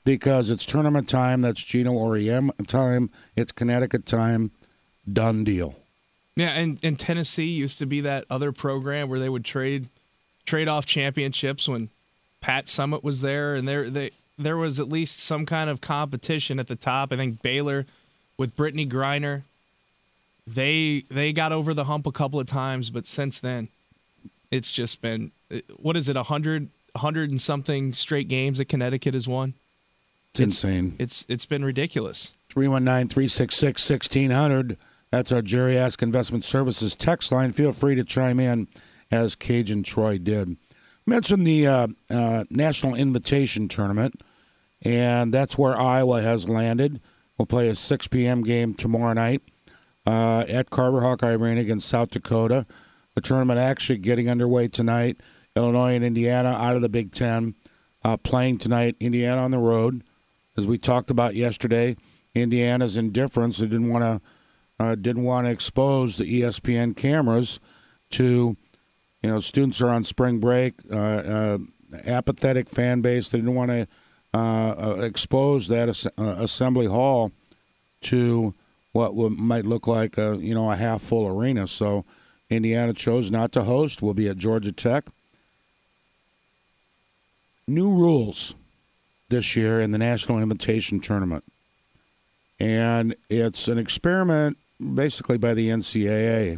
because it's tournament time. That's Gino Oriem time. It's Connecticut time. Done deal. Yeah, and Tennessee used to be that other program where they would trade off championships when Pat Summitt was there, and there was at least some kind of competition at the top. I think Baylor with Brittany Griner, they got over the hump a couple of times, but since then, it's just been, what is it, 100 and something straight games that Connecticut has won? It's insane. It's been ridiculous. 319-366-1600. That's our Jerry Ask Investment Services text line. Feel free to chime in as Cajun Troy did. Mentioned the National Invitation Tournament, and that's where Iowa has landed. We'll play a 6 p.m. game tomorrow night at Carver Hawkeye Arena against South Dakota. The tournament actually getting underway tonight. Illinois and Indiana out of the Big Ten playing tonight. Indiana on the road. As we talked about yesterday, Indiana's indifference. They didn't want to expose the ESPN cameras to, students are on spring break, apathetic fan base. They didn't want to expose that assembly hall to what might look like a half full arena. So Indiana chose not to host. We'll be at Georgia Tech. New rules this year in the National Invitation Tournament. And it's an experiment basically by the NCAA.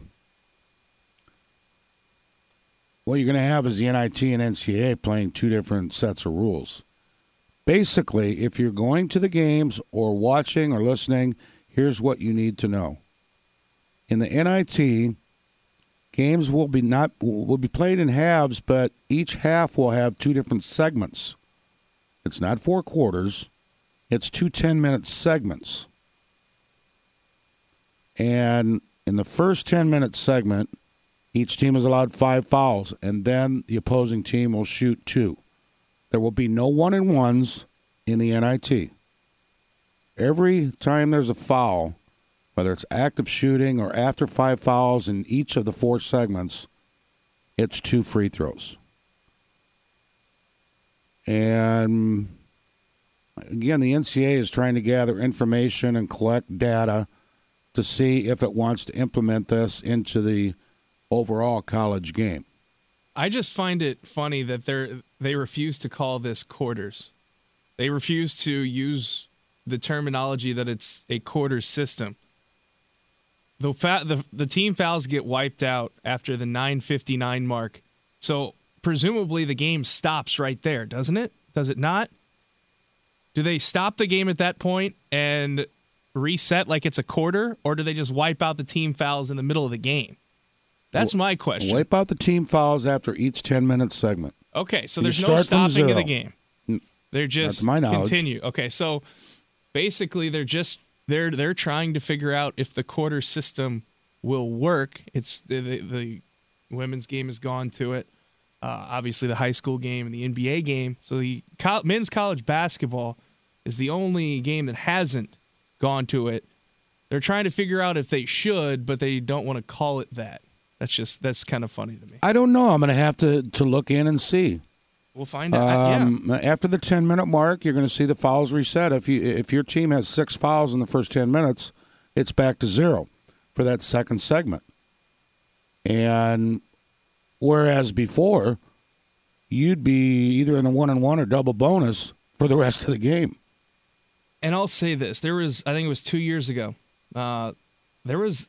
What you're going to have is the NIT and NCAA playing two different sets of rules. Basically, if you're going to the games or watching or listening, here's what you need to know. In the NIT, games will be played in halves, but each half will have two different segments. It's not 4 quarters. It's 2 10-minute segments. And in the first 10-minute segment, each team is allowed 5 fouls, and then the opposing team will shoot 2. There will be no 1-and-1s in the NIT. Every time there's a foul, whether it's active shooting or after 5 fouls in each of the 4 segments, it's 2 free throws. And again, the NCAA is trying to gather information and collect data to see if it wants to implement this into the overall college game. I just find it funny that they refuse to call this quarters. They refuse to use the terminology that it's a quarters system. The team fouls get wiped out after the 9:59 mark. So presumably the game stops right there, doesn't it? Does it not? Do they stop the game at that point and reset like it's a quarter, or do they just wipe out the team fouls in the middle of the game? That's my question. Wipe out the team fouls after each 10-minute segment. Okay, so there's no stopping of the game. They're just to my knowledge. Continue. Okay, so basically they're trying to figure out if the quarter system will work. It's the women's game has gone to it. Obviously the high school game and the NBA game. So the men's college basketball is the only game that hasn't gone to it. They're trying to figure out if they should, but they don't want to call it that. That's kind of funny to me. I don't know. I'm going to have to look in and see. We'll find out. After the 10-minute mark, you're going to see the fouls reset. If your team has 6 fouls in the first 10 minutes, it's back to 0 for that second segment. And whereas before, you'd be either in the 1-and-1 or double bonus for the rest of the game. And I'll say this: I think it was 2 years ago. There was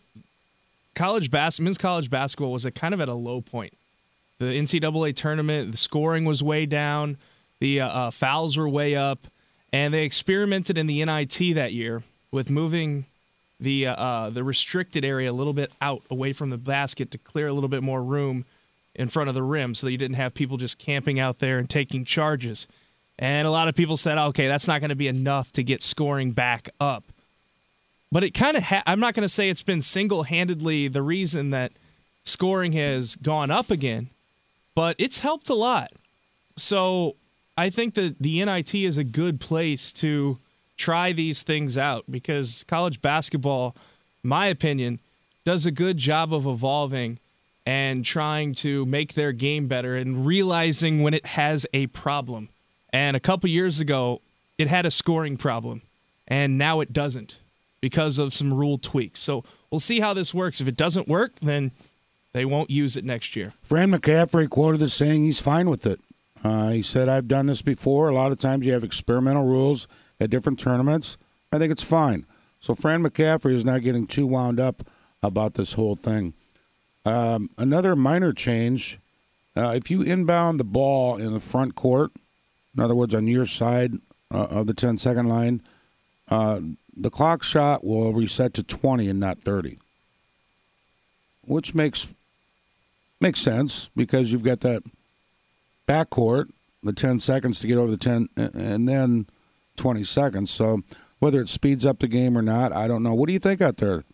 men's college basketball was kind of at a low point. The NCAA tournament, the scoring was way down, the fouls were way up, and they experimented in the NIT that year with moving the restricted area a little bit out away from the basket to clear a little bit more room in front of the rim, so that you didn't have people just camping out there and taking charges. And a lot of people said, okay, that's not going to be enough to get scoring back up. But it kind of I'm not going to say it's been single-handedly the reason that scoring has gone up again, but it's helped a lot. So I think that the NIT is a good place to try these things out because college basketball, in my opinion, does a good job of evolving and trying to make their game better and realizing when it has a problem. And a couple years ago, it had a scoring problem, and now it doesn't because of some rule tweaks. So we'll see how this works. If it doesn't work, then they won't use it next year. Fran McCaffrey quoted as saying he's fine with it. He said, I've done this before. A lot of times you have experimental rules at different tournaments. I think it's fine. So Fran McCaffrey is not getting too wound up about this whole thing. Another minor change, if you inbound the ball in the front court, in other words, on your side of the 10-second line, the clock shot will reset to 20 and not 30, which makes sense because you've got that backcourt, the 10 seconds to get over the 10, and then 20 seconds. So whether it speeds up the game or not, I don't know. What do you think out there?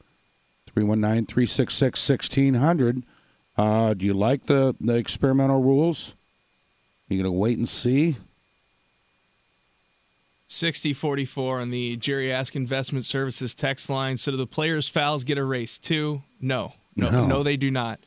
319-366-1600. Do you like the experimental rules? You going to wait and see? 60-44 on the Jerry Ask Investment Services text line. So do the players' fouls get erased too? No, they do not.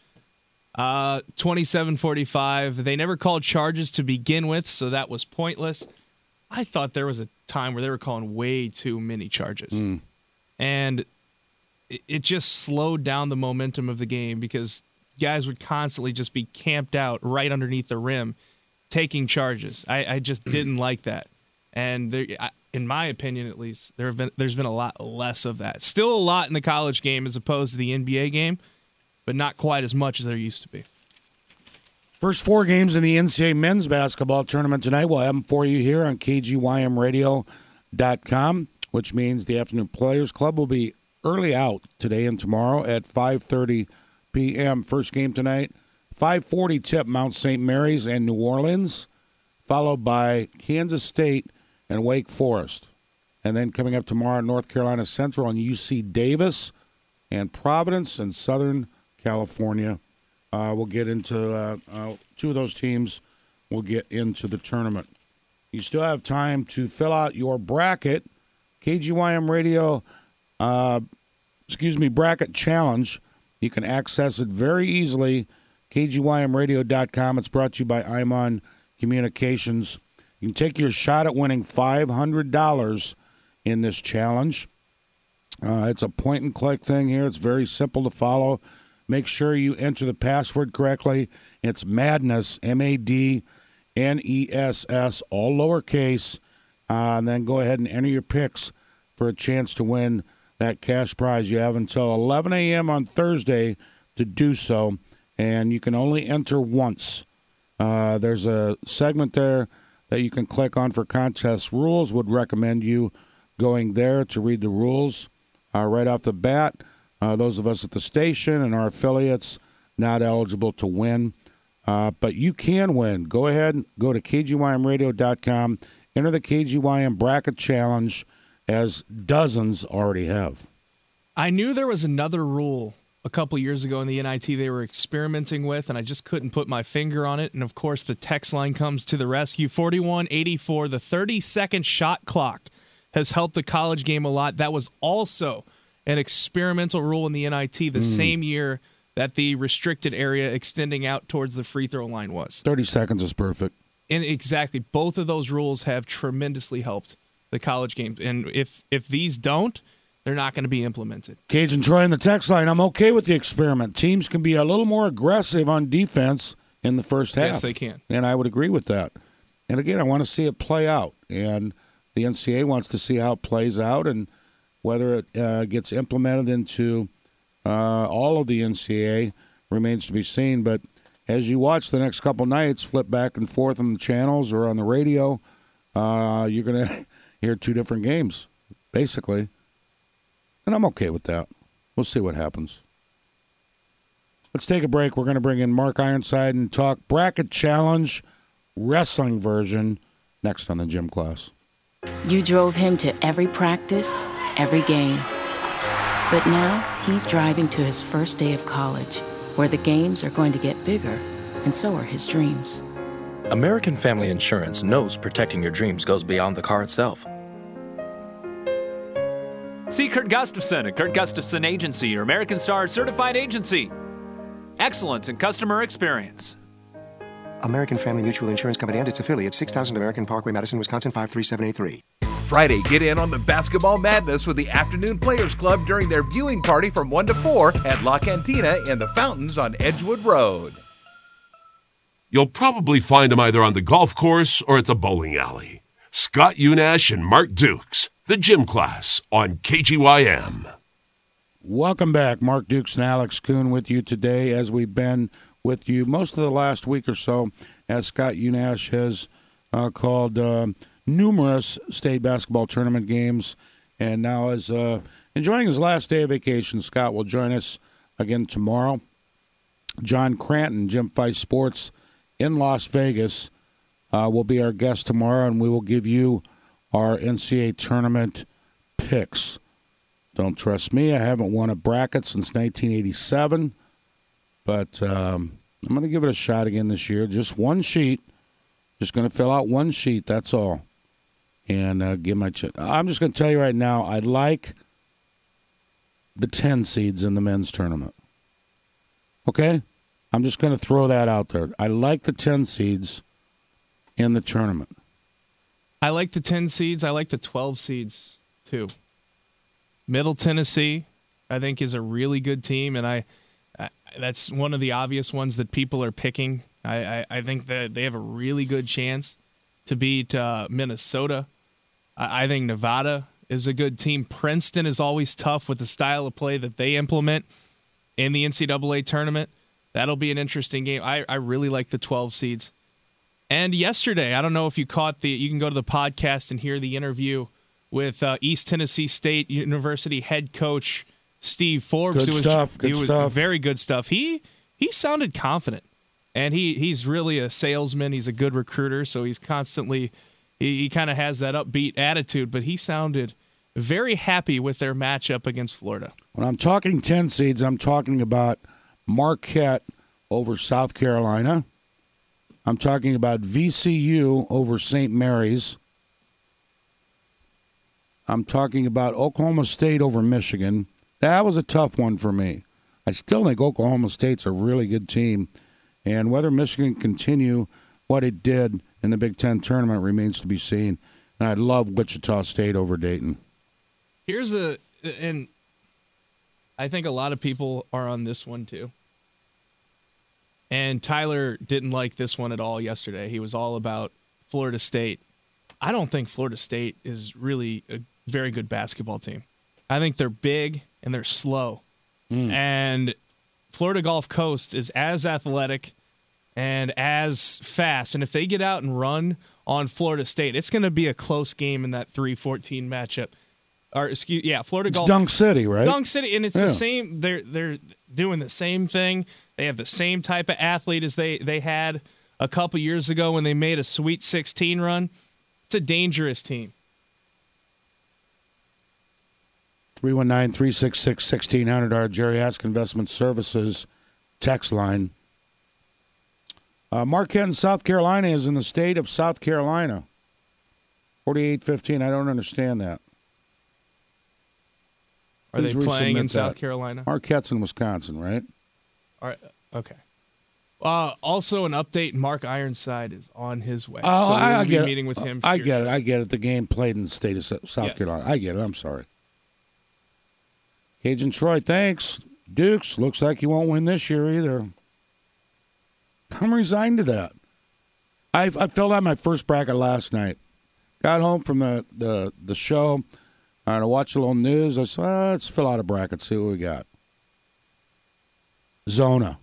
27-45. They never called charges to begin with, so that was pointless. I thought there was a time where they were calling way too many charges. And it just slowed down the momentum of the game because guys would constantly just be camped out right underneath the rim taking charges. I just didn't like that. And there, in my opinion, at least, there's been a lot less of that. Still a lot in the college game as opposed to the NBA game, but not quite as much as there used to be. First 4 games in the NCAA men's basketball tournament tonight. We'll have them for you here on KGYMradio.com, which means the Afternoon Players Club will be early out today and tomorrow at 5:30 p.m. First game tonight, 5:40 tip, Mount St. Mary's and New Orleans, followed by Kansas State and Wake Forest. And then coming up tomorrow, North Carolina Central and UC Davis and Providence and Southern California. We'll get into 2 of those teams. We'll get into the tournament. You still have time to fill out your bracket. KGYM Radio, bracket challenge. You can access it very easily. KGYMradio.com. It's brought to you by Imon Communications. You can take your shot at winning $500 in this challenge. It's a point-and-click thing here. It's very simple to follow. Make sure you enter the password correctly. It's Madness, MADNESS, all lowercase. And then go ahead and enter your picks for a chance to win that cash prize. You have until 11 a.m. on Thursday to do so, and you can only enter once. There's a segment there that you can click on for contest rules. Would recommend you going there to read the rules right off the bat. Those of us at the station and our affiliates not eligible to win. But you can win. Go ahead, go to KGYMradio.com, enter the KGYM Bracket Challenge, as dozens already have. I knew there was another rule a couple years ago in the NIT they were experimenting with, and I just couldn't put my finger on it. And, of course, the text line comes to the rescue. 4184, the 30-second shot clock has helped the college game a lot. That was also an experimental rule in the NIT the same year that the restricted area extending out towards the free throw line was. 30 seconds is perfect. And exactly. Both of those rules have tremendously helped the college game. And if these don't, they're not going to be implemented. Cage and Troy in the text line, I'm okay with the experiment. Teams can be a little more aggressive on defense in the first half. Yes, they can. And I would agree with that. And again, I want to see it play out. And the NCAA wants to see how it plays out and whether it gets implemented into all of the NCAA remains to be seen. But as you watch the next couple nights, flip back and forth on the channels or on the radio, you're going to hear 2 different games, basically. And I'm okay with that. We'll see what happens. Let's take a break. We're going to bring in Mark Ironside and talk Bracket Challenge wrestling version next on the Gym Class. You drove him to every practice, every game. But now he's driving to his first day of college, where the games are going to get bigger, and so are his dreams. American Family Insurance knows protecting your dreams goes beyond the car itself. See Kurt Gustafson at Kurt Gustafson Agency, your American Star certified agency. Excellence in customer experience. American Family Mutual Insurance Company and its affiliates, 6000 American Parkway, Madison, Wisconsin, 53783. Friday, get in on the basketball madness with the Afternoon Players Club during their viewing party from 1 to 4 at La Cantina in the Fountains on Edgewood Road. You'll probably find them either on the golf course or at the bowling alley. Scott Unash and Mark Dukes, the gym class on KGYM. Welcome back. Mark Dukes and Alex Kuhn with you today, as we've been with you most of the last week or so, as Scott Unash has called numerous state basketball tournament games, and now is enjoying his last day of vacation. Scott will join us again tomorrow. John Cranton, Jim Fice Sports in Las Vegas, will be our guest tomorrow, and we will give you our NCAA tournament picks. Don't trust me. I haven't won a bracket since 1987, but I'm going to give it a shot again this year. Just one sheet. Just going to fill out one sheet, that's all. And give my I'm just going to tell you right now, I like the 10 seeds in the men's tournament. Okay? I'm just going to throw that out there. I like the 10 seeds in the tournament. I like the 10 seeds. I like the 12 seeds, too. Middle Tennessee, I think, is a really good team, and I that's one of the obvious ones that people are picking. I think that they have a really good chance to beat Minnesota. I think Nevada is a good team. Princeton is always tough with the style of play that they implement in the NCAA tournament. That'll be an interesting game. I really like the 12 seeds. And yesterday, I don't know if you caught you can go to the podcast and hear the interview with East Tennessee State University head coach Steve Forbes. Good stuff. Very good stuff. He sounded confident, and he's really a salesman. He's a good recruiter, so he's constantly he kind of has that upbeat attitude. But he sounded very happy with their matchup against Florida. When I'm talking 10 seeds, I'm talking about Marquette over South Carolina. I'm talking about VCU over St. Mary's. I'm talking about Oklahoma State over Michigan. That was a tough one for me. I still think Oklahoma State's a really good team, and whether Michigan continue what it did in the Big Ten tournament remains to be seen. And I love Wichita State over Dayton. And I think a lot of people are on this one too. And Tyler didn't like this one at all yesterday. He was all about Florida State. I don't think Florida State is really a very good basketball team. I think they're big and they're slow. And Florida Gulf Coast is as athletic and as fast. And if they get out and run on Florida State, it's going to be a close game in that 3-14 matchup. Florida Gulf. Dunk City, right? Dunk City, and it's the same. They're doing the same thing. They have the same type of athlete as they had a couple years ago when they made a Sweet 16 run. It's a dangerous team. 319-366-1600, our Jerry Ask Investment Services text line. Marquette in South Carolina is in the state of South Carolina. 48-15, I don't understand that. Are they Please playing in resubmit South that. Carolina? Marquette's in Wisconsin, right? All right. Okay. Also, an update: Mark Ironside is on his way. Oh, so I we'll get be meeting with him. I get it. The game played in the state of South Yes. Carolina. I get it. I'm sorry. Cajun Troy, thanks. Dukes, looks like you won't win this year either. I'm resigned to that. I filled out my first bracket last night. Got home from the show. I watched a little news. I said, let's fill out a bracket, see what we got. Zona.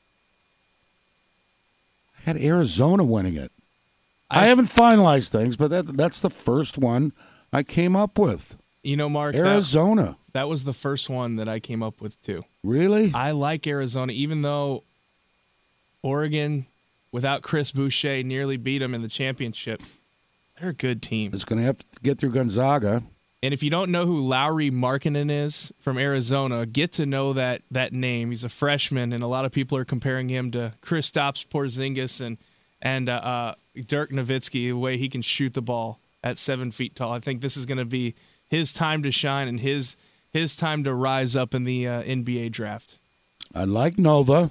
I had Arizona winning it. I haven't finalized things, but that's the first one I came up with. You know, Mark, Arizona. That was the first one that I came up with, too. Really? I like Arizona, even though Oregon, without Chris Boucher, nearly beat them in the championship. They're a good team. It's going to have to get through Gonzaga. And if you don't know who Lauri Markkanen is from Arizona, get to know that name. He's a freshman, and a lot of people are comparing him to Kristaps Porzingis and Dirk Nowitzki, the way he can shoot the ball at 7 feet tall. I think this is going to be his time to shine and his time to rise up in the NBA draft. I like Nova.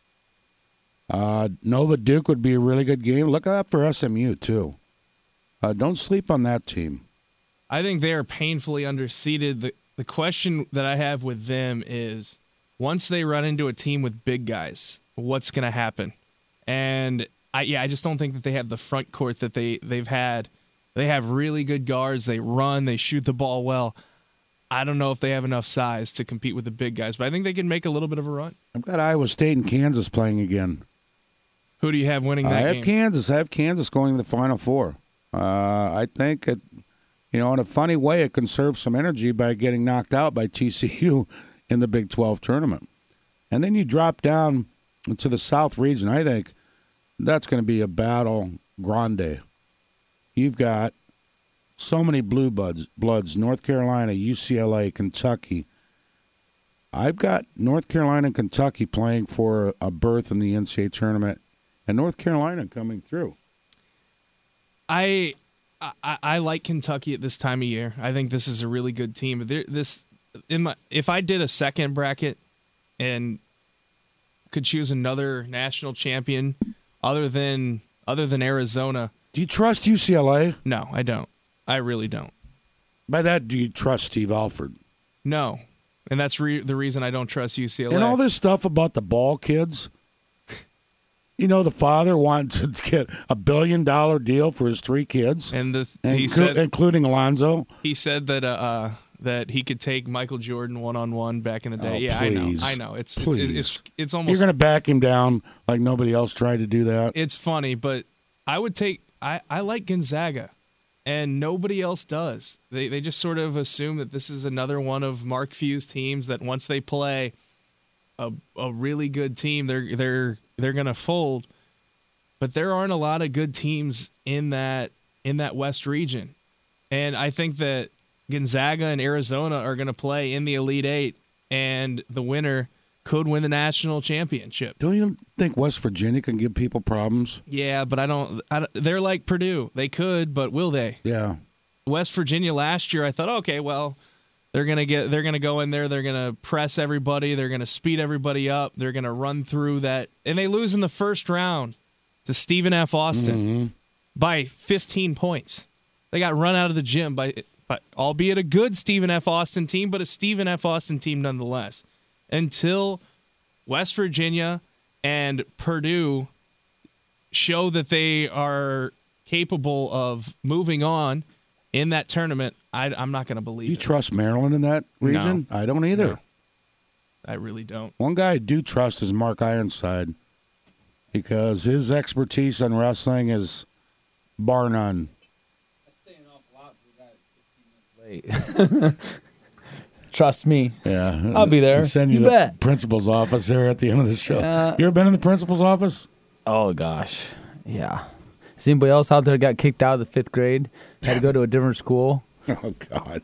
Nova Duke would be a really good game. Look out for SMU, too. Don't sleep on that team. I think they are painfully underseeded. The question that I have with them is, once they run into a team with big guys, what's going to happen? And I just don't think that they have the front court that they've had. They have really good guards. They run. They shoot the ball well. I don't know if they have enough size to compete with the big guys, but I think they can make a little bit of a run. I've got Iowa State and Kansas playing again. Who do you have winning that game? I have Kansas going to the Final Four. I think, in a funny way, it conserves some energy by getting knocked out by TCU in the Big 12 tournament. And then you drop down to the South region. I think that's going to be a battle grande. You've got so many blue bloods, North Carolina, UCLA, Kentucky. I've got North Carolina and Kentucky playing for a berth in the NCAA tournament, and North Carolina coming through. I like Kentucky at this time of year. I think this is a really good team. If I did a second bracket and could choose another national champion other than Arizona. Do you trust UCLA? No, I don't. I really don't. By that, do you trust Steve Alford? No, and that's the reason I don't trust UCLA. And all this stuff about the ball kids. The father wanted to get $1 billion deal for his 3 kids, he said, including Alonzo. He said that he could take Michael Jordan one-on-one back in the day. Oh, yeah, please. I know. It's almost. You're going to back him down like nobody else tried to do that. It's funny, but I would take. I like Gonzaga, and nobody else does. They just sort of assume that this is another one of Mark Few's teams that once they play a really good team, they're going to fold. But there aren't a lot of good teams in that West region, and I think that Gonzaga and Arizona are going to play in the Elite Eight, and the winner could win the national championship. Don't you think West Virginia can give people problems? Yeah, but I don't. They're like Purdue. They could, but will they? Yeah. West Virginia last year, I thought, okay, well, they're gonna go in there. They're gonna press everybody. They're gonna speed everybody up. They're gonna run through that, and they lose in the first round to Stephen F. Austin by 15 points. They got run out of the gym by albeit a good Stephen F. Austin team, but a Stephen F. Austin team nonetheless. Until West Virginia and Purdue show that they are capable of moving on in that tournament, I'm not going to believe it. Do you trust Maryland in that region? No. I don't either. No. I really don't. One guy I do trust is Mark Ironside because his expertise on wrestling is bar none. That's saying an awful lot for a guy that's 15 minutes late. Trust me. Yeah. I'll be there. I'll send you the principal's office there at the end of the show. You ever been in the principal's office? Oh, gosh. Yeah. Has anybody else out there got kicked out of the 5th grade? Had to go to a different school? Oh, God.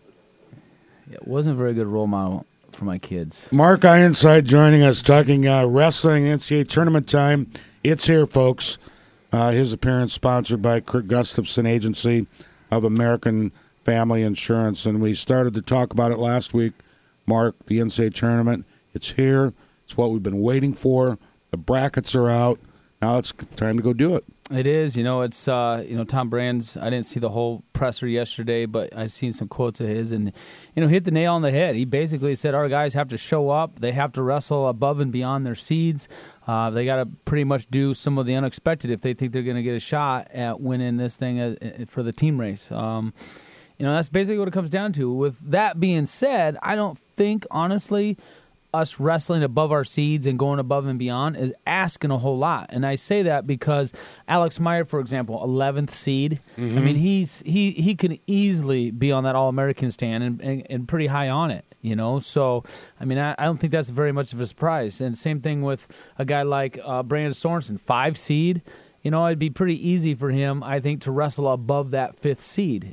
It wasn't a very good role model for my kids. Mark Ironside joining us, talking wrestling NCAA tournament time. It's here, folks. His appearance sponsored by Kurt Gustafson Agency of American Family Insurance. And we started to talk about it last week, Mark, the NCAA tournament. It's here. It's what we've been waiting for. The brackets are out. Now it's time to go do it. It is. It's, Tom Brands, I didn't see the whole presser yesterday, but I've seen some quotes of his and, hit the nail on the head. He basically said our guys have to show up. They have to wrestle above and beyond their seeds. They got to pretty much do some of the unexpected if they think they're going to get a shot at winning this thing for the team race. That's basically what it comes down to. With that being said, I don't think, honestly, us wrestling above our seeds and going above and beyond is asking a whole lot. And I say that because Alex Meyer, for example, 11th seed. Mm-hmm. I mean, he can easily be on that All-American stand and pretty high on it, So, I mean, I don't think that's very much of a surprise. And same thing with a guy like Brandon Sorensen, 5 seed. It'd be pretty easy for him, I think, to wrestle above that 5th seed.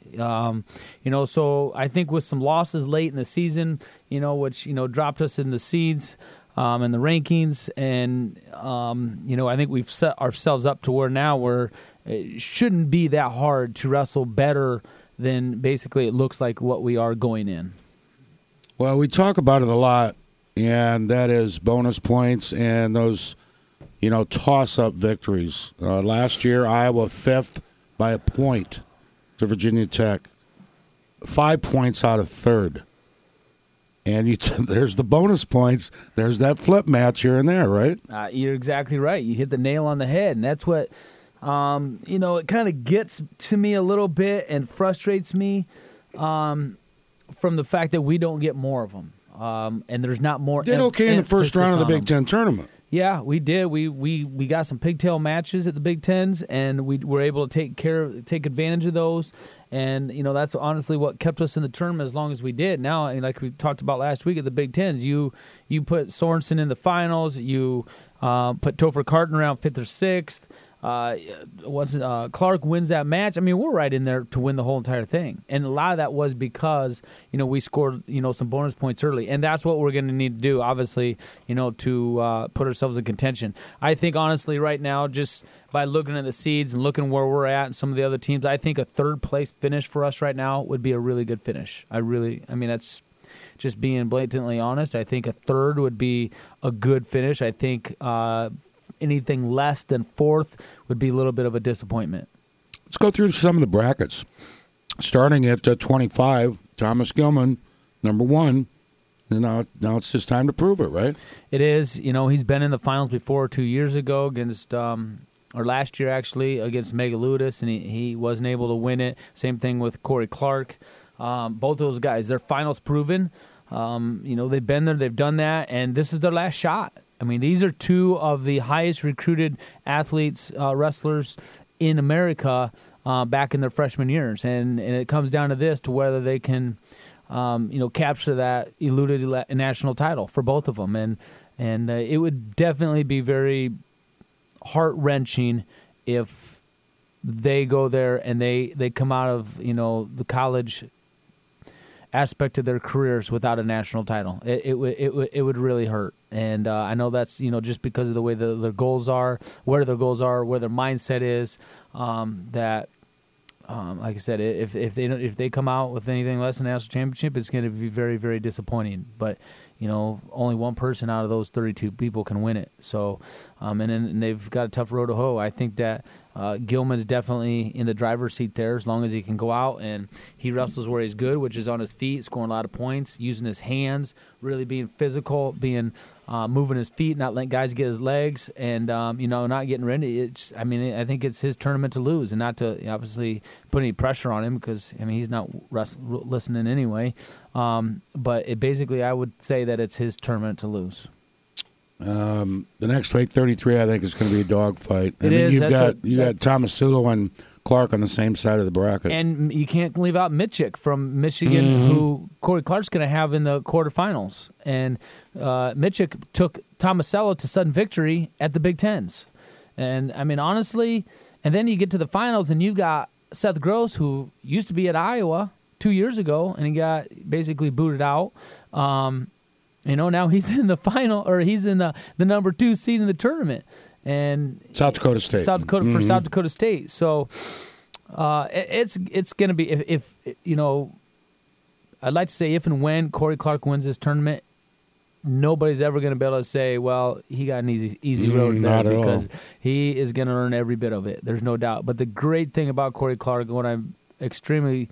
So I think with some losses late in the season, which, dropped us in the seeds and the rankings. And, I think we've set ourselves up to where it shouldn't be that hard to wrestle better than basically it looks like what we are going in. Well, we talk about it a lot, and that is bonus points and those toss-up victories. Last year, Iowa 5th by a point to Virginia Tech. 5 points out of third. And there's the bonus points. There's that flip match here and there, right? You're exactly right. You hit the nail on the head, and that's what it kind of gets to me a little bit and frustrates me from the fact that we don't get more of them, and there's not more. Did okay in the first round of the Big Ten tournament. Yeah, we did. We got some pigtail matches at the Big Tens, and we were able to take advantage of those. And that's honestly what kept us in the tournament as long as we did. Now, like we talked about last week at the Big Tens, you put Sorensen in the finals. You put Topher Carton around 5th or 6th. Clark wins that match. I mean, we're right in there to win the whole entire thing, and a lot of that was because we scored some bonus points early, and that's what we're going to need to do, obviously, to put ourselves in contention. I think honestly, right now, just by looking at the seeds and looking where we're at and some of the other teams, I think a third place finish for us right now would be a really good finish. I mean, that's just being blatantly honest. I think a third would be a good finish. I think anything less than 4th would be a little bit of a disappointment. Let's go through some of the brackets. Starting at 25, Thomas Gilman, number 1. And now it's just time to prove it, right? It is. He's been in the finals before 2 years ago against, or last year actually, against Megaludis, and he wasn't able to win it. Same thing with Corey Clark. Both of those guys, they're finals proven. They've been there, they've done that, and this is their last shot. I mean, these are 2 of the highest recruited athletes, wrestlers in America back in their freshman years. And it comes down to this, to whether they can, capture that eluded national title for both of them. And it would definitely be very heart-wrenching if they go there and they come out of, the college aspect of their careers without a national title. It would really hurt. And I know that's just because of the way their goals are, where their goals are, where their mindset is. That like I said, if they come out with anything less than a national championship, it's going to be very, very disappointing. But only one person out of those 32 people can win it. So, and they've got a tough road to hoe. I think that Gilman's definitely in the driver's seat there, as long as he can go out and he wrestles where he's good, which is on his feet, scoring a lot of points, using his hands, really being physical, moving his feet, not letting guys get his legs, and not getting ready. I think it's his tournament to lose, and not to obviously put any pressure on him, because he's not listening anyway. But basically, I would say that it's his tournament to lose. The next week, 33, I think, is going to be a dogfight. You've got Tomasulo and Clark on the same side of the bracket. And you can't leave out Mitchick from Michigan, who Corey Clark's going to have in the quarterfinals. And Mitchick took Tomasello to sudden victory at the Big Tens. And, honestly, and then you get to the finals, and you've got Seth Gross, who used to be at Iowa 2 years ago, and he got basically booted out. Now he's in the final, or he's in the number 2 seed in the tournament, and South Dakota State. For South Dakota State. So it's going to be if I'd like to say if and when Corey Clark wins this tournament, nobody's ever going to be able to say, well, he got an easy road there, because he is going to earn every bit of it. There's no doubt. But the great thing about Corey Clark, what I'm extremely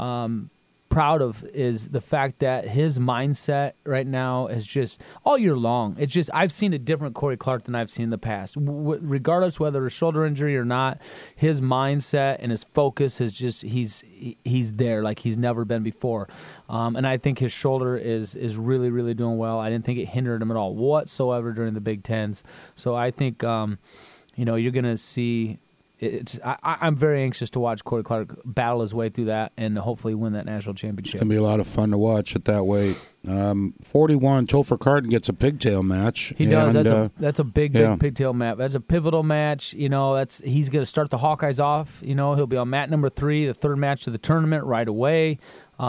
proud of, is the fact that his mindset right now is just all year long. It's just, I've seen a different Corey Clark than I've seen in the past. Regardless whether a shoulder injury or not, his mindset and his focus is just, he's there like he's never been before. And I think his shoulder is really, really doing well. I didn't think it hindered him at all whatsoever during the Big Tens. So I think, you're going to see. I'm very anxious to watch Corey Clark battle his way through that and hopefully win that national championship. It's going to be a lot of fun to watch it that way. 41, Topher Carton gets a pigtail match. He does. That's a big pigtail match. That's a pivotal match. He's going to start the Hawkeyes off. He'll be on mat number 3, the third match of the tournament right away.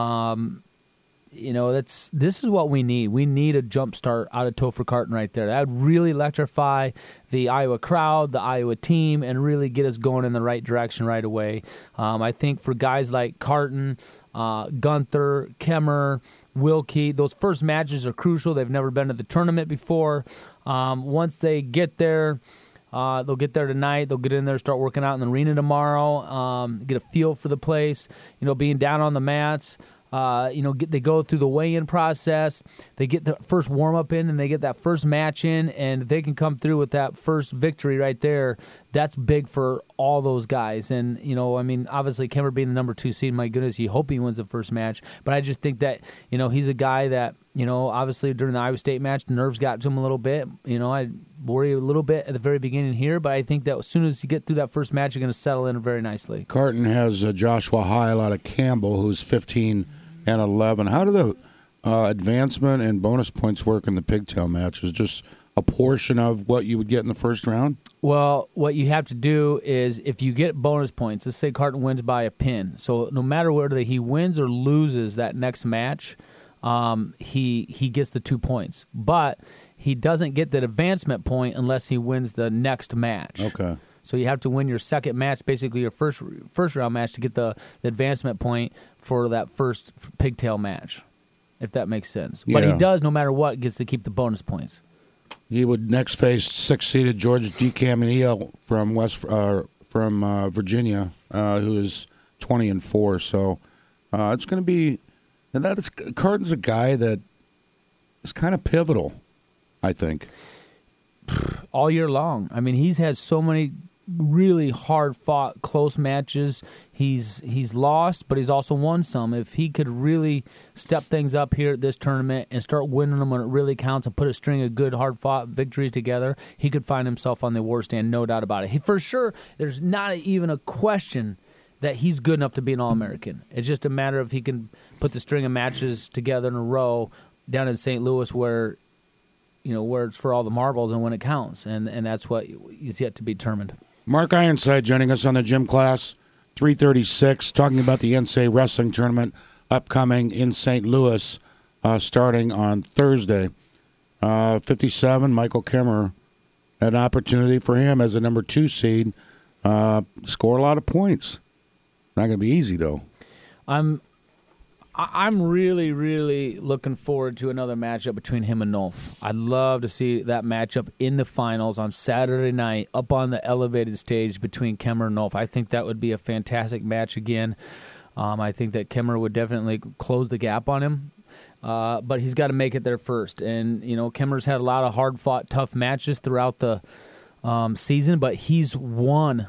This is what we need. We need a jump start out of Topher Carton right there. That would really electrify the Iowa crowd, the Iowa team, and really get us going in the right direction right away. I think for guys like Carton, Gunther, Kemmer, Wilkie, those first matches are crucial. They've never been to the tournament before. Once they get there, They'll get there tonight. They'll get in there, start working out in the arena tomorrow, get a feel for the place, being down on the mats. They go through the weigh-in process. They get the first warm-up in, and they get that first match in, and if they can come through with that first victory right there, that's big for all those guys. And, obviously, Kemmer being the number 2 seed, my goodness, you hope he wins the first match. But I just think that, he's a guy that, obviously during the Iowa State match, the nerves got to him a little bit. I worry a little bit at the very beginning here, but I think that as soon as you get through that first match, you're going to settle in very nicely. Carton has Joshua Heil out of Campbell, who's 15 and 11. How do the advancement and bonus points work in the pigtail match? Is it just a portion of what you would get in the first round? Well, what you have to do is if you get bonus points, let's say Carton wins by a pin. So no matter whether he wins or loses that next match, he gets the 2 points. But he doesn't get the advancement point unless he wins the next match. Okay. So you have to win your second match, basically your first round match, to get the advancement point for that first pigtail match, if that makes sense. But he does, no matter what, gets to keep the bonus points. He would next face 6-seeded George DeCamillo from Virginia, who is 20-4. So it's going to be, and Carton's a guy that is kind of pivotal, I think, all year long. I mean, he's had so many really hard-fought, close matches. He's lost, but he's also won some. If he could really step things up here at this tournament and start winning them when it really counts and put a string of good, hard-fought victories together, he could find himself on the award stand, no doubt about it. For sure, there's not even a question that he's good enough to be an All-American. It's just a matter of he can put the string of matches together in a row down in St. Louis where it's for all the marbles and when it counts, and that's what is yet to be determined. Mark Ironside joining us on the Gym Class, 336, talking about the NCAA Wrestling Tournament upcoming in St. Louis, starting on Thursday. 57, Michael Kemmer, an opportunity for him as a number 2 seed, score a lot of points. Not going to be easy, though. I'm really, really looking forward to another matchup between him and Nolf. I'd love to see that matchup in the finals on Saturday night up on the elevated stage between Kemmer and Nolf. I think that would be a fantastic match again. I think that Kemmer would definitely close the gap on him. But he's got to make it there first. And, Kemmer's had a lot of hard-fought, tough matches throughout the season, but he's won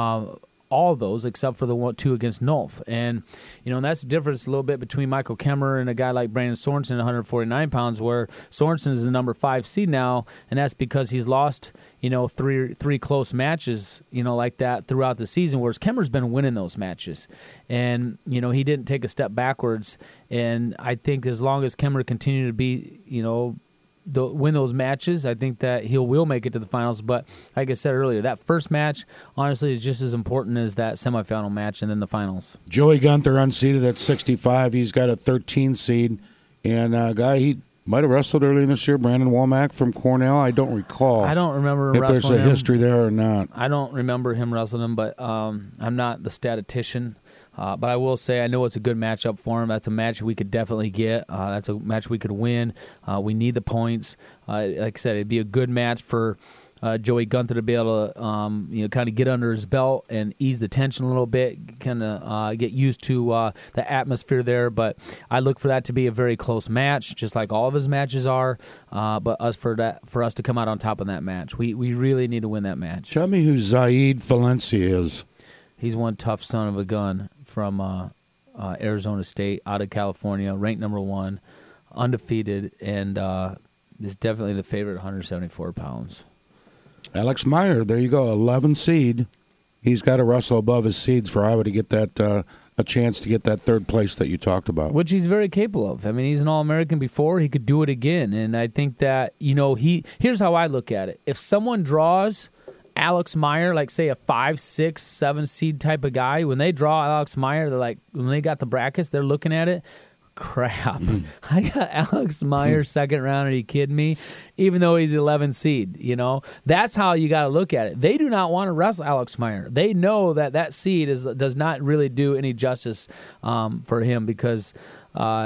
all of those except for the 2 against Nolf. And, that's the difference a little bit between Michael Kemmer and a guy like Brandon Sorensen at 149 pounds, where Sorensen is the number 5 seed now, and that's because he's lost, three close matches, like that throughout the season, whereas Kemmer's been winning those matches. And, he didn't take a step backwards. And I think as long as Kemmer continues to be, win those matches, I think that he will make it to the finals. But like I said earlier, that first match, honestly, is just as important as that semifinal match and then the finals. Joey Gunther unseeded at 65. He's got a 13 seed. And a guy he might have wrestled earlier this year, Brandon Womack from Cornell. I don't recall. I don't remember him if wrestling there's a history there or not. I don't remember him wrestling him, but I'm not the statistician. But I will say I know it's a good matchup for him. That's a match we could definitely get. That's a match we could win. We need the points. Like I said, it'd be a good match for Joey Gunther to be able to kind of get under his belt and ease the tension a little bit, kind of get used to the atmosphere there. But I look for that to be a very close match, just like all of his matches are. But for us to come out on top in that match, we really need to win that match. Tell me who Zaid Valencia is. He's one tough son of a gun from Arizona State, out of California, ranked number 1, undefeated, and is definitely the favorite at 174 pounds. Alex Meyer, there you go, 11 seed. He's got to wrestle above his seeds for Iowa to get that a chance to get that third place that you talked about. Which he's very capable of. I mean, he's an All-American before. He could do it again. And I think that, here's how I look at it. If someone draws Alex Meyer, like say a 5, 6, 7 seed type of guy, when they draw Alex Meyer, they're like, when they got the brackets, they're looking at it, crap. I got Alex Meyer second round. Are you kidding me? Even though he's 11 seed, that's how you got to look at it. They do not want to wrestle Alex Meyer. They know that seed does not really do any justice for him because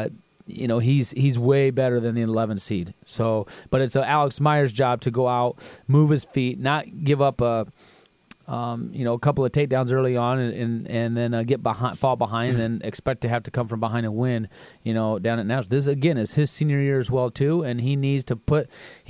he's way better than the 11 seed. So, but it's Alex Meyer's job to go out, move his feet, not give up a couple of takedowns early on, and then fall behind, and then expect to have to come from behind and win. Down at Nashville. This again is his senior year as well too, and he needs to put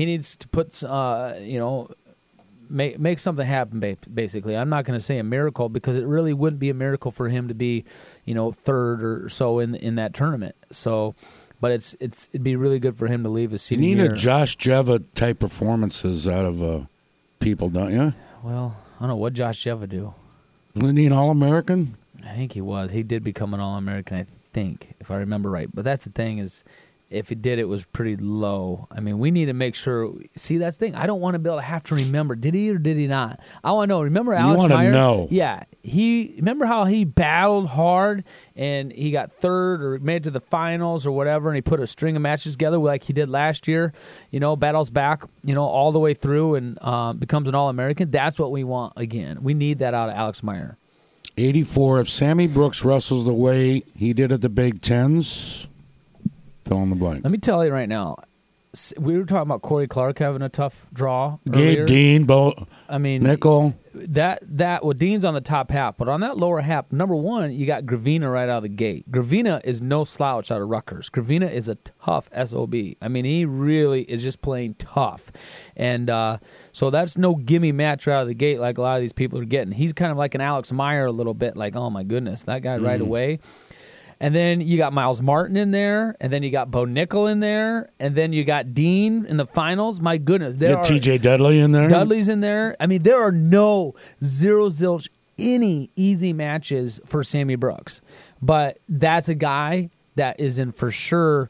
make something happen. Basically, I'm not going to say a miracle because it really wouldn't be a miracle for him to be, third or so in that tournament. So, but it'd be really good for him to leave his senior year. You need a Josh Jeva type performances out of people, don't you? Well, I don't know what Josh Jeva do. Wasn't he an All-American? I think he was. He did become an All-American, I think, if I remember right. But that's the thing is, if he did, it was pretty low. I mean, we need to make sure. See, that's the thing. I don't want to be able to have to remember. Did he or did he not? I want to know. Remember Alex Meyer? You want to know. Yeah. Remember how he battled hard and he got third or made it to the finals or whatever, and he put a string of matches together like he did last year, battles back, all the way through and becomes an All-American. That's what we want again. We need that out of Alex Meyer. 84. If Sammy Brooks wrestles the way he did at the Big Tens, fill in the blank. Let me tell you right now, we were talking about Corey Clark having a tough draw Gabe earlier. Dean, Nickel. Well, Dean's on the top half, but on that lower half, number one, you got Gravina right out of the gate. Gravina is no slouch out of Rutgers. Gravina is a tough SOB. I mean, he really is just playing tough. And so that's no gimme match right out of the gate like a lot of these people are getting. He's kind of like an Alex Meyer a little bit, like, oh my goodness, that guy right away. And then you got Miles Martin in there, and then you got Bo Nickel in there, and then you got Dean in the finals. My goodness. T.J. Dudley in there? Dudley's in there. I mean, there are no zilch any easy matches for Sammy Brooks. But that's a guy that is in for sure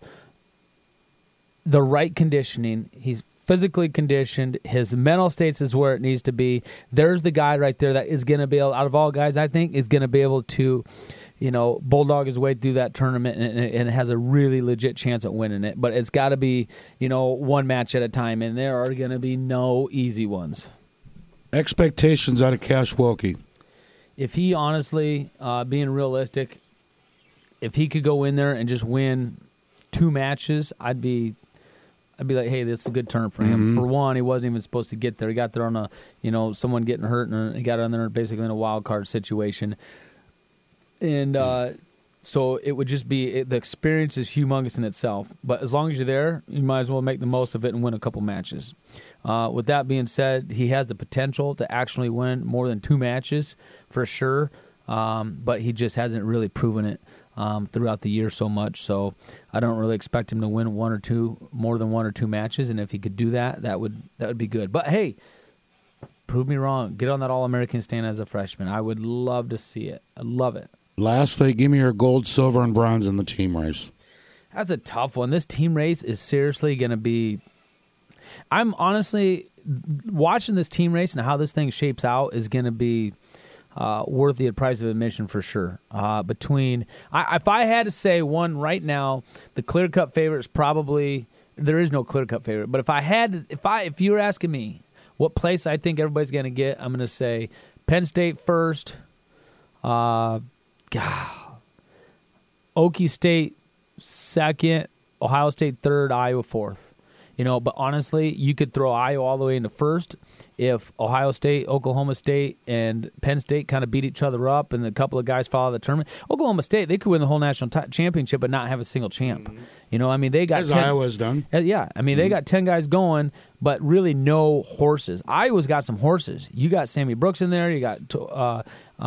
the right conditioning. He's physically conditioned. His mental states is where it needs to be. There's the guy right there that is going to be able, out of all guys, I think, is going to be able to bulldog his way through that tournament and has a really legit chance at winning it. But it's got to be, one match at a time, and there are going to be no easy ones. Expectations out of Cash Wilkie. If he honestly, being realistic, if he could go in there and just win 2 matches, I'd be like, hey, this is a good turn for him. For one, he wasn't even supposed to get there. He got there on a, someone getting hurt, and he got on there basically in a wild card situation. And so it would just be the experience is humongous in itself. But as long as you're there, you might as well make the most of it and win a couple matches. With that being said, he has the potential to actually win more than 2 matches for sure. But he just hasn't really proven it throughout the year so much. So I don't really expect him to win more than 1 or 2 matches. And if he could do that, that would be good. But hey, prove me wrong. Get on that All-American stand as a freshman. I would love to see it. I'd love it. Lastly, give me your gold, silver, and bronze in the team race. That's a tough one. This team race is seriously going to be... I'm honestly... Watching this team race and how this thing shapes out is going to be worth the price of admission for sure. If I had to say one right now, the clear-cut favorite is probably... There is no clear-cut favorite. But if you were asking me what place I think everybody's going to get, I'm going to say Penn State first... Okie State second, Ohio State third, Iowa fourth. But honestly, you could throw Iowa all the way into first if Ohio State, Oklahoma State, and Penn State kind of beat each other up and a couple of guys follow the tournament. Oklahoma State, they could win the whole national championship but not have a single champ. They got as Iowa's done. Yeah, they got 10 guys going, but really no horses. Iowa's got some horses. You got Sammy Brooks in there. You got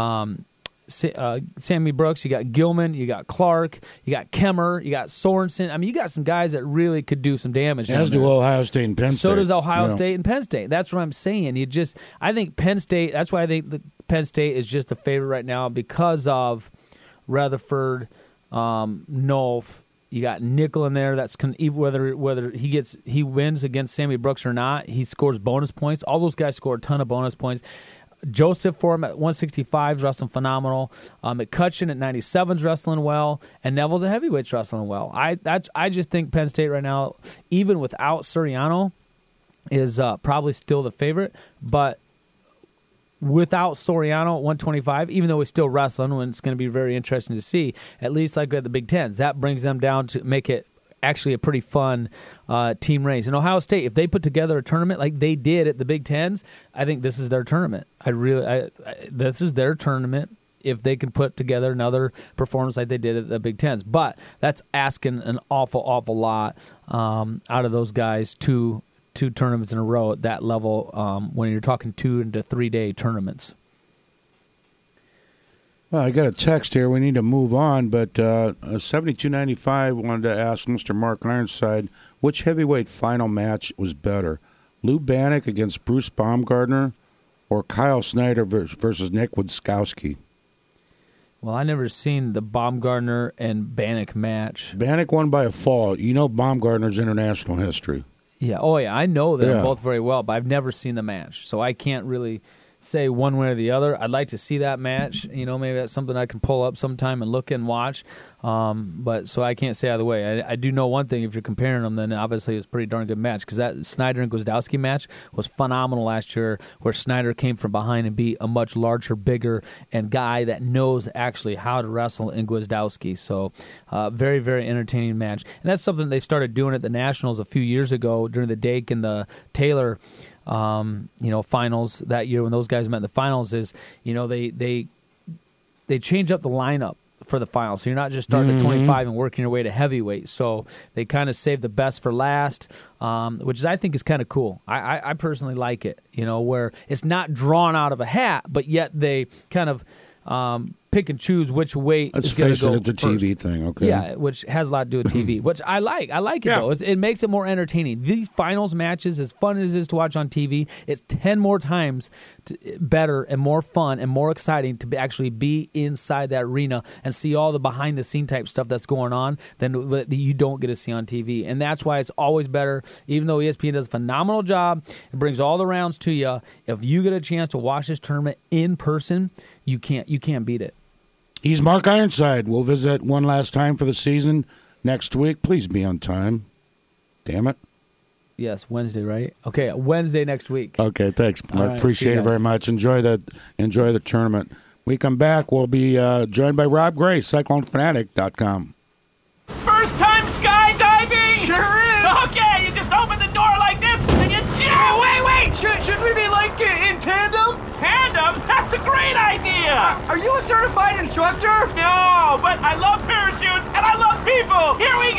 Sammy Brooks, you got Gilman, you got Clark, you got Kemmer, you got Sorensen. You got some guys that really could do some damage. As do Ohio State and Penn State. So does Ohio State and Penn State. That's what I'm saying. I think Penn State, that's why I think Penn State is just a favorite right now because of Rutherford, Nolf. You got Nickel in there. That's whether he wins against Sammy Brooks or not, he scores bonus points. All those guys score a ton of bonus points. Joseph for him at 165 is wrestling phenomenal. McCutcheon at 97 is wrestling well, and Neville's a heavyweight wrestling well. I just think Penn State right now, even without Soriano, is probably still the favorite. But without Soriano at 125, even though he's still wrestling, and it's going to be very interesting to see, at least like at the Big Tens, that brings them down to make it actually a pretty fun team race. And Ohio State, if they put together a tournament like they did at the Big Tens, I think this is their tournament. This is their tournament if they can put together another performance like they did at the Big Tens. But that's asking an awful lot out of those guys two tournaments in a row at that level when you're talking 2 to 3 day tournaments. Well, I got a text here. We need to move on, but 7295 wanted to ask Mr. Mark Ironside, which heavyweight final match was better, Lou Bannock against Bruce Baumgartner or Kyle Snyder versus Nick Witkowski? Well, I never seen the Baumgartner and Bannock match. Bannock won by a fall. You know Baumgartner's international history. Yeah. Oh, yeah. I know them both very well, but I've never seen the match, so I can't really say one way or the other. I'd like to see that match. Maybe that's something I can pull up sometime and look and watch. But so I can't say either way. I do know one thing. If you're comparing them, then obviously it's a pretty darn good match because that Snyder and Gwiazdowski match was phenomenal last year, where Snyder came from behind and beat a much larger, bigger, and guy that knows actually how to wrestle in Gwiazdowski. So very, very entertaining match. And that's something they started doing at the Nationals a few years ago during the Dake and the Taylor finals that year when those guys met in the finals. Is they change up the lineup for the finals, so you're not just starting at 25 and working your way to heavyweight. So they kind of save the best for last, which I think is kind of cool. I personally like it, where it's not drawn out of a hat, but yet they kind of pick and choose which way Let's is going to go. It's a first. TV thing, okay? Yeah, which has a lot to do with TV, which I like. I like it, though. It makes it more entertaining. These finals matches, as fun as it is to watch on TV, it's 10 more times better and more fun and more exciting to actually be inside that arena and see all the behind-the-scene type stuff that's going on than that you don't get to see on TV. And that's why it's always better, even though ESPN does a phenomenal job, it brings all the rounds to you. If you get a chance to watch this tournament in person, you can't beat it. He's Mark Ironside. We'll visit one last time for the season next week. Please be on time. Damn it. Yes, Wednesday, right? Okay, Wednesday next week. Okay, thanks, Mark. Right, appreciate it very much. Enjoy the tournament. We come back. We'll be joined by Rob Gray, CycloneFanatic.com. First time skydiving? Sure is. Okay, you just open the door like this and you jump. Oh, wait. Should we be like in tandem? Tandem? That's a great idea. Are you a certified instructor? No, but I love parachutes and I love people. Here we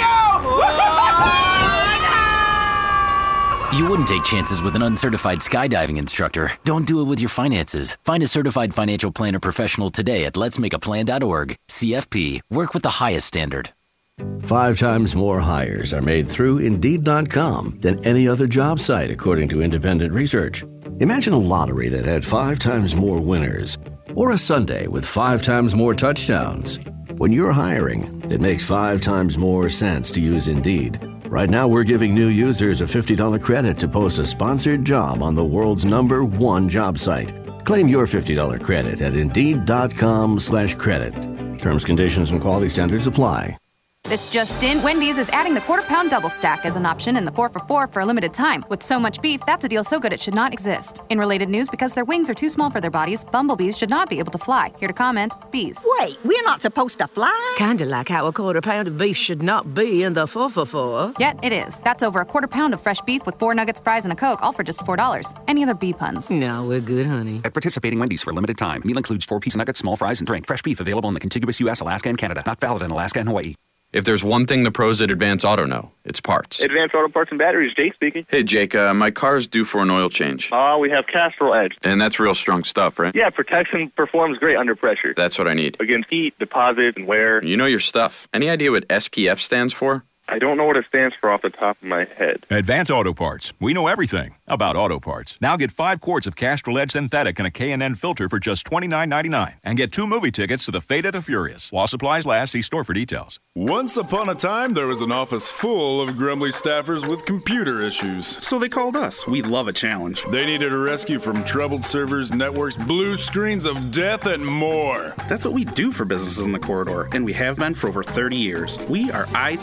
go. You wouldn't take chances with an uncertified skydiving instructor. Don't do it with your finances. Find a certified financial planner professional today at letsmakeaplan.org. CFP. Work with the highest standard. 5 times more hires are made through Indeed.com than any other job site, according to independent research. Imagine a lottery that had 5 times more winners, or a Sunday with 5 times more touchdowns. When you're hiring, it makes 5 times more sense to use Indeed. Right now, we're giving new users a $50 credit to post a sponsored job on the world's #1 job site. Claim your $50 credit at Indeed.com/credit. Terms, conditions, and quality standards apply. This just in, Wendy's is adding the quarter-pound double stack as an option in the 4 for $4 for a limited time. With so much beef, that's a deal so good it should not exist. In related news, because their wings are too small for their bodies, bumblebees should not be able to fly. Here to comment, bees. Wait, we're not supposed to fly? Kinda like how a quarter pound of beef should not be in the 4 for $4. Yet it is. That's over a quarter pound of fresh beef with 4 nuggets, fries, and a Coke, all for just $4. Any other bee puns? No, we're good, honey. At participating Wendy's for a limited time. Meal includes 4-piece nuggets, small fries, and drink. Fresh beef available in the contiguous U.S., Alaska, and Canada. Not valid in Alaska and Hawaii. If there's one thing the pros at Advance Auto know, it's parts. Advance Auto Parts and Batteries, Jake speaking. Hey, Jake, my car's due for an oil change. We have Castrol Edge. And that's real strong stuff, right? Yeah, protects and performs great under pressure. That's what I need. Against heat, deposit, and wear. You know your stuff. Any idea what SPF stands for? I don't know what it stands for off the top of my head. Advance Auto Parts. We know everything about auto parts. Now get 5 quarts of Castrol Edge Synthetic and a K&N filter for just $29.99. And get 2 movie tickets to The Fate of the Furious. While supplies last, see store for details. Once upon a time, there was an office full of grumbly staffers with computer issues. So they called us. We love a challenge. They needed a rescue from troubled servers, networks, blue screens of death, and more. That's what we do for businesses in the corridor, and we have been for over 30 years. We are IT Solutions.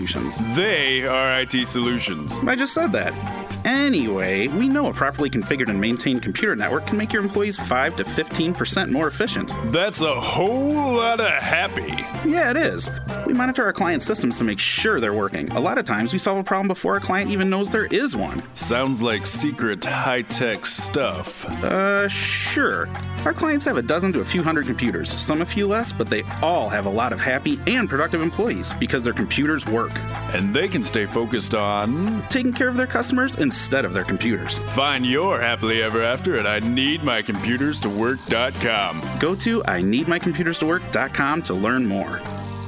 Solutions. They are IT Solutions. I just said that. Anyway, we know a properly configured and maintained computer network can make your employees 5 to 15% more efficient. That's a whole lot of happy. Yeah, it is. We monitor our client systems to make sure they're working. A lot of times, we solve a problem before a client even knows there is one. Sounds like secret high-tech stuff. Sure. Our clients have a dozen to a few hundred computers, some a few less, but they all have a lot of happy and productive employees because their computers work. And they can stay focused on taking care of their customers instead of their computers. Find your happily ever after at IneedMyComputersToWork.com. Go to IneedMyComputersToWork.com to learn more.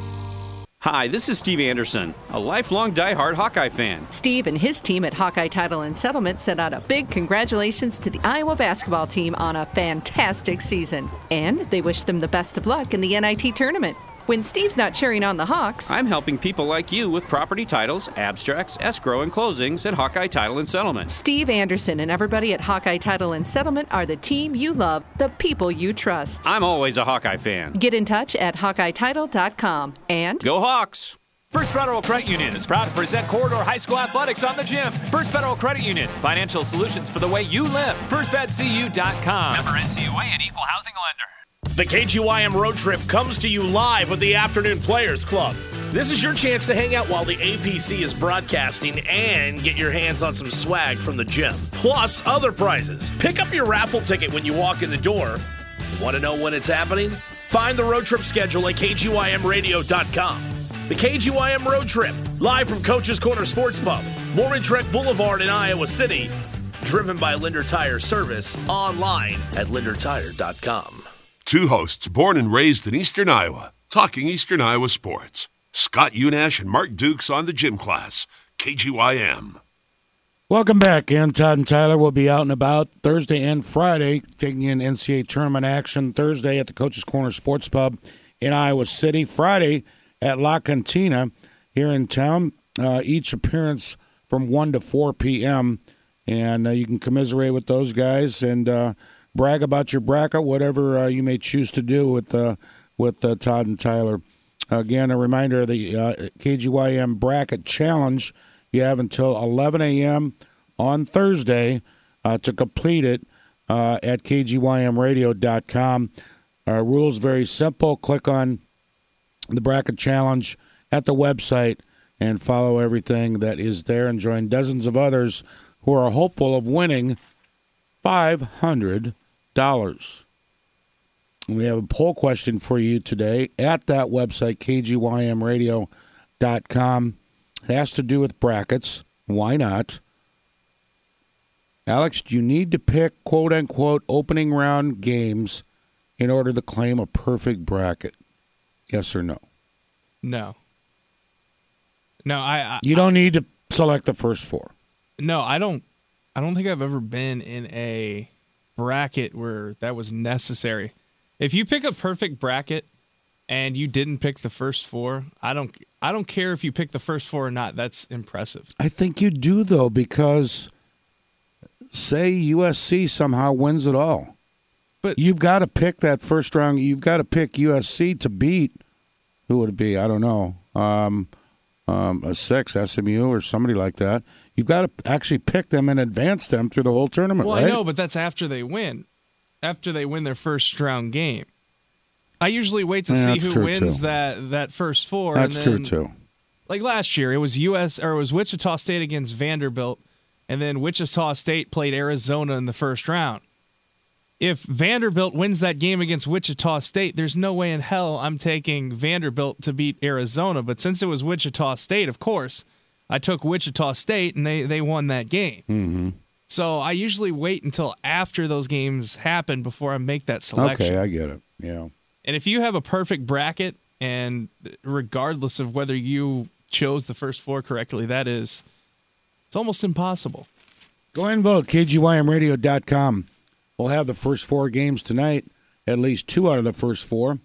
Hi, this is Steve Anderson, a lifelong diehard Hawkeye fan. Steve and his team at Hawkeye Title and Settlement sent out a big congratulations to the Iowa basketball team on a fantastic season. And they wish them the best of luck in the NIT tournament. When Steve's not cheering on the Hawks, I'm helping people like you with property titles, abstracts, escrow, and closings at Hawkeye Title and Settlement. Steve Anderson and everybody at Hawkeye Title and Settlement are the team you love, the people you trust. I'm always a Hawkeye fan. Get in touch at HawkeyeTitle.com and go Hawks! First Federal Credit Union is proud to present Corridor High School Athletics on the Gym. First Federal Credit Union, financial solutions for the way you live. FirstFedCU.com. Member NCUA and Equal Housing Lender. The KGYM Road Trip comes to you live with the Afternoon Players Club. This is your chance to hang out while the APC is broadcasting and get your hands on some swag from the gym. Plus, other prizes. Pick up your raffle ticket when you walk in the door. Want to know when it's happening? Find the road trip schedule at KGYMradio.com. The KGYM Road Trip, live from Coach's Corner Sports Pub, Mormon-Trek Boulevard in Iowa City. Driven by Linder Tire Service, online at LinderTire.com. Two hosts born and raised in Eastern Iowa, talking Eastern Iowa sports. Scott Unash and Mark Dukes on the Gym Class, KGYM. Welcome back. And Todd and Tyler will be out and about Thursday and Friday, taking in NCAA tournament action Thursday at the Coach's Corner Sports Pub in Iowa City. Friday at La Cantina here in town. Each appearance from 1 to 4 p.m. And you can commiserate with those guys and brag about your bracket, whatever you may choose to do with Todd and Tyler. Again, a reminder of the KGYM Bracket Challenge. You have until 11 a.m. on Thursday to complete it at KGYMradio.com. Rules very simple. Click on the Bracket Challenge at the website and follow everything that is there and join dozens of others who are hopeful of winning $500. We have a poll question for you today at that website, KGYMradio.com. It has to do with brackets. Why not? Alex, do you need to pick quote-unquote opening round games in order to claim a perfect bracket? Yes or no? No. No, you don't need to select the first four. No, I don't think I've ever been in a bracket where that was necessary. If you pick a perfect bracket and you didn't pick the first four, I don't care if you pick the first four or not. That's impressive. I think you do, though, because say USC somehow wins it all. But you've got to pick that first round. You've got to pick USC to beat, who would it be? I don't know. A 6, SMU or somebody like that. You've got to actually pick them and advance them through the whole tournament, well, right? I know, but that's after they win. After they win their first round game. I usually wait to see who wins that first four. That's and then, true, too. Like last year, it was Wichita State against Vanderbilt, and then Wichita State played Arizona in the first round. If Vanderbilt wins that game against Wichita State, there's no way in hell I'm taking Vanderbilt to beat Arizona. But since it was Wichita State, of course, I took Wichita State, and they won that game. Mm-hmm. So I usually wait until after those games happen before I make that selection. Okay, I get it. Yeah. And if you have a perfect bracket, and regardless of whether you chose the first four correctly, it's almost impossible. Go ahead and vote, KGYMradio.com. We'll have the first four games tonight, at least 2 out of the first 4.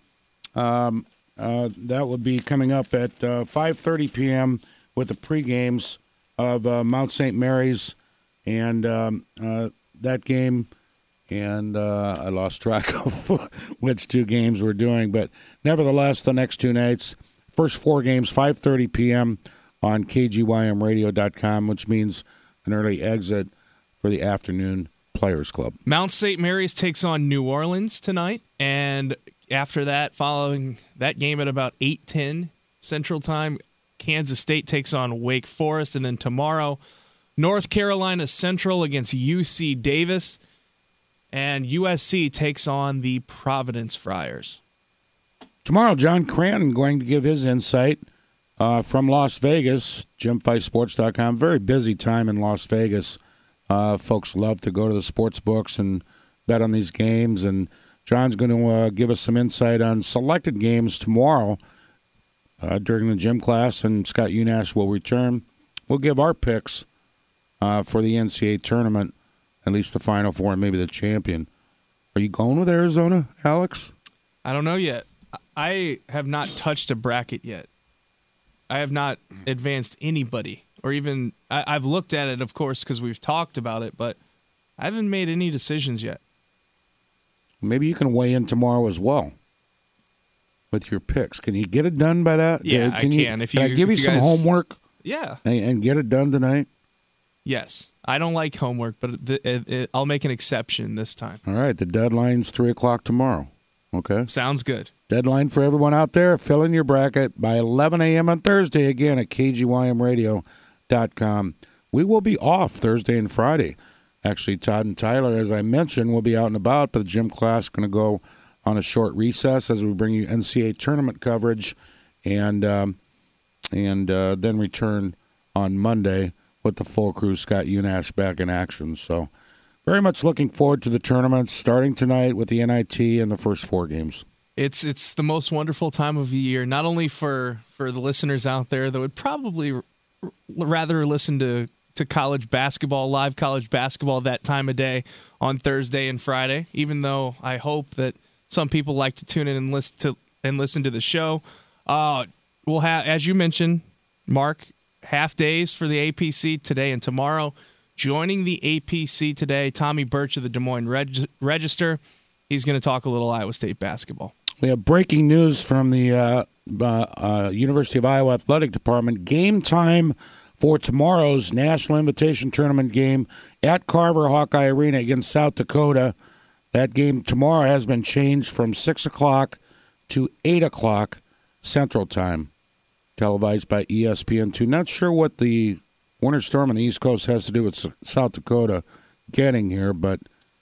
That would be coming up at 5:30 p.m. with the pre-games of Mount St. Mary's and that game. And I lost track of which 2 games we're doing. But nevertheless, the next 2 nights, first 4 games, 5:30 p.m. on KGYMradio.com, which means an early exit for the afternoon Players Club. Mount St. Mary's takes on New Orleans tonight, and after that, following that game at about 8:10 Central Time, Kansas State takes on Wake Forest, and then tomorrow, North Carolina Central against UC Davis, and USC takes on the Providence Friars. Tomorrow, John Cranton going to give his insight from Las Vegas, JimFightSports.com. Very busy time in Las Vegas. Folks love to go to the sports books and bet on these games, and John's going to give us some insight on selected games tomorrow during the gym class, and Scott Unash will return. We'll give our picks for the NCAA tournament, at least the Final Four and maybe the champion. Are you going with Arizona, Alex? I don't know yet. I have not touched a bracket yet. I have not advanced anybody, or even I've looked at it, of course, because we've talked about it, but I haven't made any decisions yet. Maybe you can weigh in tomorrow as well with your picks. Can you get it done by that? Yeah, I can. Can I give you some homework? Yeah. And get it done tonight? Yes. I don't like homework, but I'll make an exception this time. All right. The deadline's 3 o'clock tomorrow. Okay. Sounds good. Deadline for everyone out there. Fill in your bracket by 11 a.m. on Thursday, again, at KGYMradio.com. We will be off Thursday and Friday. Actually, Todd and Tyler, as I mentioned, will be out and about, but the gym class is going to go on a short recess as we bring you NCAA tournament coverage and then return on Monday with the full crew, Scott Unash back in action. So very much looking forward to the tournament starting tonight with the NIT and the first 4 games. It's the most wonderful time of the year, not only for the listeners out there that would probably rather listen to college basketball, live college basketball that time of day on Thursday and Friday, even though I hope that some people like to tune in and listen to the show. We'll have, as you mentioned, Mark, half days for the APC today and tomorrow. Joining the APC today, Tommy Birch of the Des Moines Register. He's going to talk a little Iowa State basketball. We have breaking news from the University of Iowa Athletic Department. Game time for tomorrow's National Invitation Tournament game at Carver Hawkeye Arena against South Dakota. That game tomorrow has been changed from 6 o'clock to 8 o'clock Central Time, televised by ESPN2. Not sure what the winter storm on the East Coast has to do with South Dakota getting here, but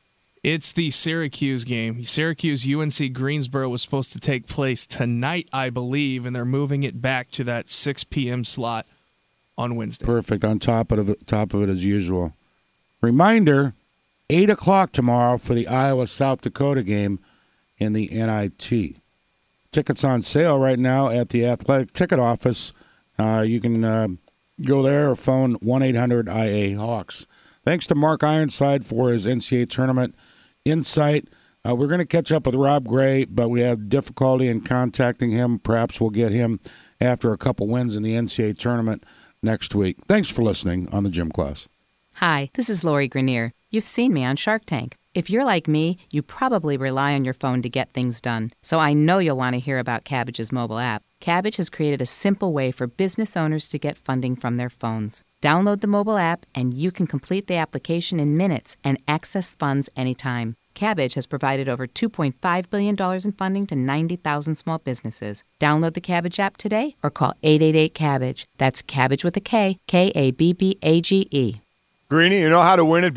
it's the Syracuse game. Syracuse UNC Greensboro was supposed to take place tonight, I believe, and they're moving it back to that 6 p.m. slot on Wednesday. Perfect. On top of it as usual. Reminder, 8 o'clock tomorrow for the Iowa-South Dakota game in the NIT. Tickets on sale right now at the Athletic Ticket Office. You can go there or phone 1-800-IA-HAWKS. Thanks to Mark Ironside for his NCAA tournament insight. We're going to catch up with Rob Gray, but we have difficulty in contacting him. Perhaps we'll get him after a couple wins in the NCAA tournament next week. Thanks for listening on the Gym Class. Hi, this is Lori Grenier. You've seen me on Shark Tank. If you're like me, you probably rely on your phone to get things done. So I know you'll want to hear about Cabbage's mobile app. Cabbage has created a simple way for business owners to get funding from their phones. Download the mobile app and you can complete the application in minutes and access funds anytime. Cabbage has provided over $2.5 billion in funding to 90,000 small businesses. Download the Cabbage app today or call 888-CABBAGE. That's Cabbage with a K, K-A-B-B-A-G-E. Greenie, you know how to win at